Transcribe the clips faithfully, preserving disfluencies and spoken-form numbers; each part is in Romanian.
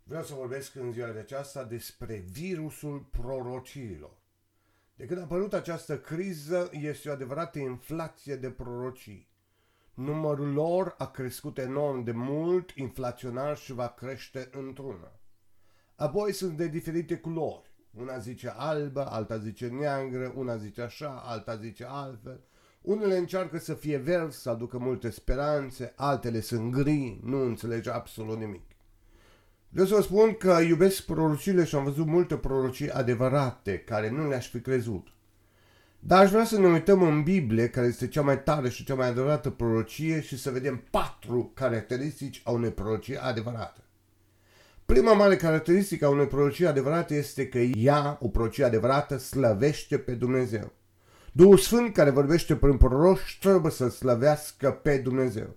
Vreau să vorbesc în ziua de aceasta despre virusul prorociilor. De când a apărut această criză, este o adevărată inflație de prorocii. Numărul lor a crescut enorm de mult, inflaționar și va crește într-una. Apoi sunt de diferite culori. Una zice albă, alta zice neagră, una zice așa, alta zice altfel. Unele încearcă să fie verzi, să aducă multe speranțe, altele sunt gri, nu înțelege absolut nimic. Vreau să vă spun că iubesc prorociile și am văzut multe prorocii adevărate, care nu le-aș fi crezut. Dar aș vrea să ne uităm în Biblie, care este cea mai tare și cea mai adevărată prorocie, și să vedem patru caracteristici a unei prorocii adevărate. Prima mare caracteristică a unei prorocii adevărate este că ea, o prorocie adevărată, slăvește pe Dumnezeu. Duhul Sfânt care vorbește prin proroci trebuie să slăvească pe Dumnezeu.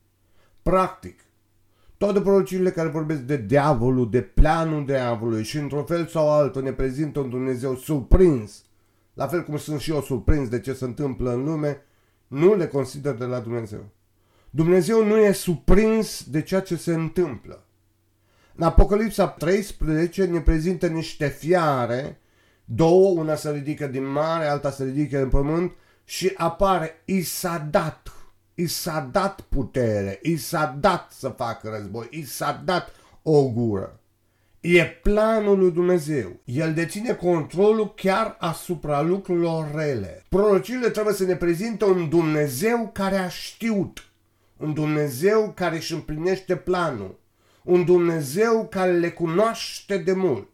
Practic, toate prorociile care vorbesc de diavolul, de planul diavolului și într-un fel sau altul ne prezintă un Dumnezeu surprins, la fel cum sunt și eu surprins de ce se întâmplă în lume, nu le consider de la Dumnezeu. Dumnezeu nu e surprins de ceea ce se întâmplă. În Apocalipsa treisprezece ne prezintă niște fiare, două, una se ridică din mare, alta se ridică din pământ și apare i s-a dat. I s-a dat putere, i s-a dat să facă război, i s-a dat o gură. E planul lui Dumnezeu. El deține controlul chiar asupra lucrurilor rele. Prorociile trebuie să ne prezinte un Dumnezeu care a știut, un Dumnezeu care își împlinește planul, un Dumnezeu care le cunoaște de mult.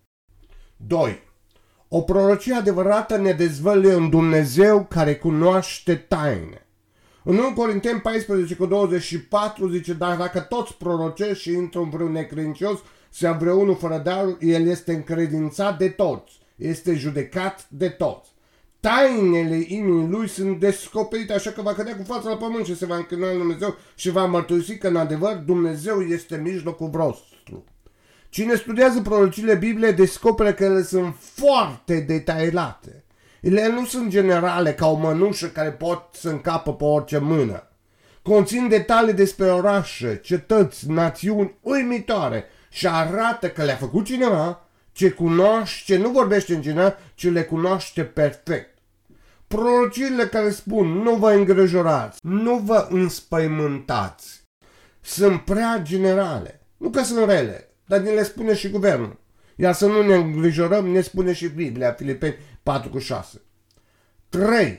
doi. O prorocie adevărată ne dezvăluie un Dumnezeu care cunoaște taine. În unu Corinteni paisprezece cu douăzeci și patru zice, dar dacă toți prorocești și intră în vreun necredincios sau vreunul fără darul, el este încredințat de toți, este judecat de toți. Tainele inimii lui sunt descoperite, așa că va cădea cu fața la pământ și se va închina în Dumnezeu și va mărturisi că în adevăr Dumnezeu este în mijlocul vostru. Cine studiază prorociile Bibliei descoperă că ele sunt foarte detaliate. Ele nu sunt generale ca o mănușă care pot să încapă pe orice mână. Conțin detalii despre orașe, cetăți, națiuni uimitoare și arată că le-a făcut cineva ce cunoaște, ce nu vorbește în general, ci le cunoaște perfect. Prorociile care spun nu vă îngrijorați, nu vă înspăimântați, sunt prea generale. Nu că sunt rele, dar ne le spune și guvernul. Iar să nu ne îngrijorăm, ne spune și Biblia, Filipeni patru cu șase. trei.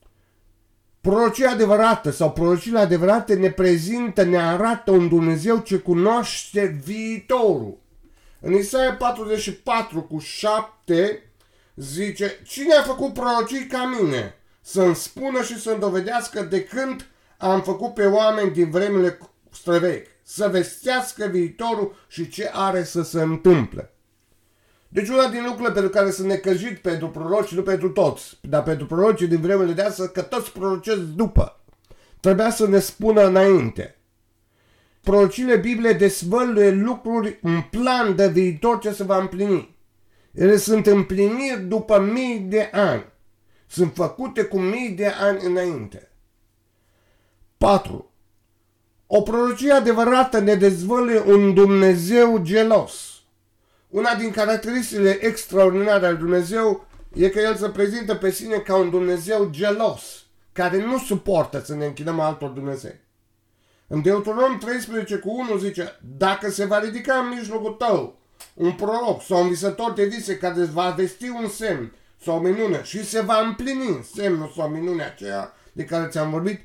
Prorocia adevărată sau prorociile adevărate ne prezintă, ne arată un Dumnezeu ce cunoaște viitorul. În Isaia patruzeci și patru cu șapte zice, cine a făcut prorocii ca mine? Să-mi spună și să-mi dovedească de când am făcut pe oameni din vremele străvechi, să vestească viitorul și ce are să se întâmple. Deci una din lucrurile pentru care sunt necăjit pentru proroci, nu pentru toți, dar pentru prorocii din vremele de astăzi, că toți prorocesc după. Trebuia să ne spună înainte. Prorociile Bibliei dezvăluie lucruri, un plan de viitor ce se va împlini. Ele sunt împliniri după mii de ani. Sunt făcute cu mii de ani înainte. patru. O prorocie adevărată ne dezvăluie un Dumnezeu gelos. Una din caracteristicile extraordinare al Dumnezeu e că El se prezintă pe sine ca un Dumnezeu gelos, care nu suportă să ne închinăm altor Dumnezei. În Deuteronom treisprezece cu unu zice, dacă se va ridica în mijlocul tău un proroc sau un visător de vise care îți va vesti un semn sau o minune și se va împlini semnul sau minunea aceea de care ți-am vorbit,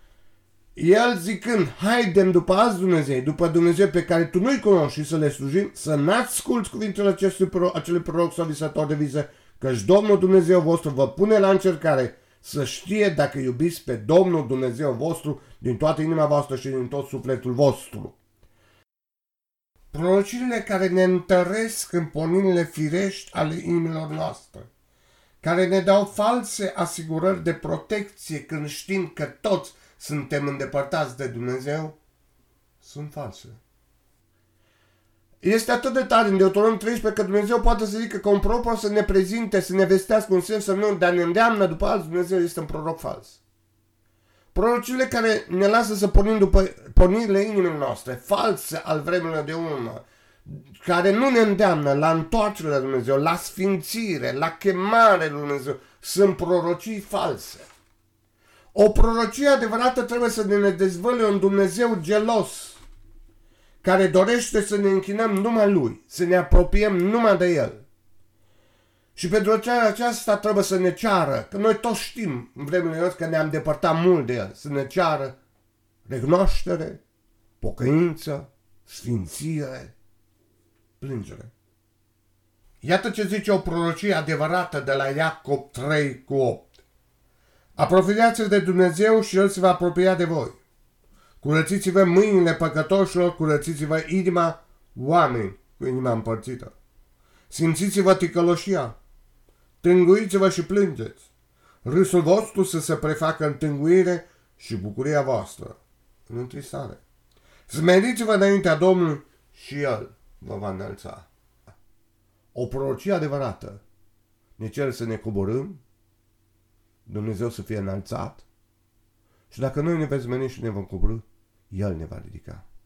el zicând, haidem după alți Dumnezei, după Dumnezeu pe care tu nu-i cunoști și să le slujim, să n-asculți cuvintele acestui proroc, acelui proroc sau visător de vise, căci Domnul Dumnezeu vostru vă pune la încercare să știe dacă iubiți pe Domnul Dumnezeu vostru din toată inima voastră și din tot sufletul vostru. Prorociile care ne întăresc în pornirile firești ale inimilor noastre, care ne dau false asigurări de protecție când știm că toți suntem îndepărtați de Dumnezeu, sunt false. Este atât de tare în Deuteronom treisprezece că Dumnezeu poate să zică că un proroc poate să ne prezinte, să ne vestească un semn, să nu, dar ne îndeamnă după alți Dumnezeu, este un proroc fals. Prorocile care ne lasă să pornim după pornirile inimilor noastre, false al vremurilor de urmă, care nu ne îndeamnă la întoarcere la Dumnezeu, la sfințire, la chemare lui Dumnezeu, sunt prorocii false. O prorocie adevărată trebuie să ne dezvăluie un Dumnezeu gelos, care dorește să ne închinăm numai Lui, să ne apropiem numai de El. Și pentru aceasta trebuie să ne ceară, că noi toți știm în vremurile noastre că ne-am depărtat mult de El, să ne ceară recunoaștere, pocăință, sfințire, plângere. Iată ce zice o prorocie adevărată de la Iacob trei cu opt. Apropiați-vă de Dumnezeu și El se va apropia de voi. Curățiți-vă mâinile păcătoșilor, curățiți-vă inima oameni cu inima împărțită. Simțiți-vă ticăloșia, tânguiți-vă și plângeți. Râsul vostru să se prefacă în tânguire și bucuria voastră în întristare. Smeriți-vă înaintea Domnului și El vă va înălța. O prorocie adevărată ne cere să ne coborâm, Dumnezeu să fie înălțat și dacă noi ne veți smeri și ne vom coborî, El ne va ridica.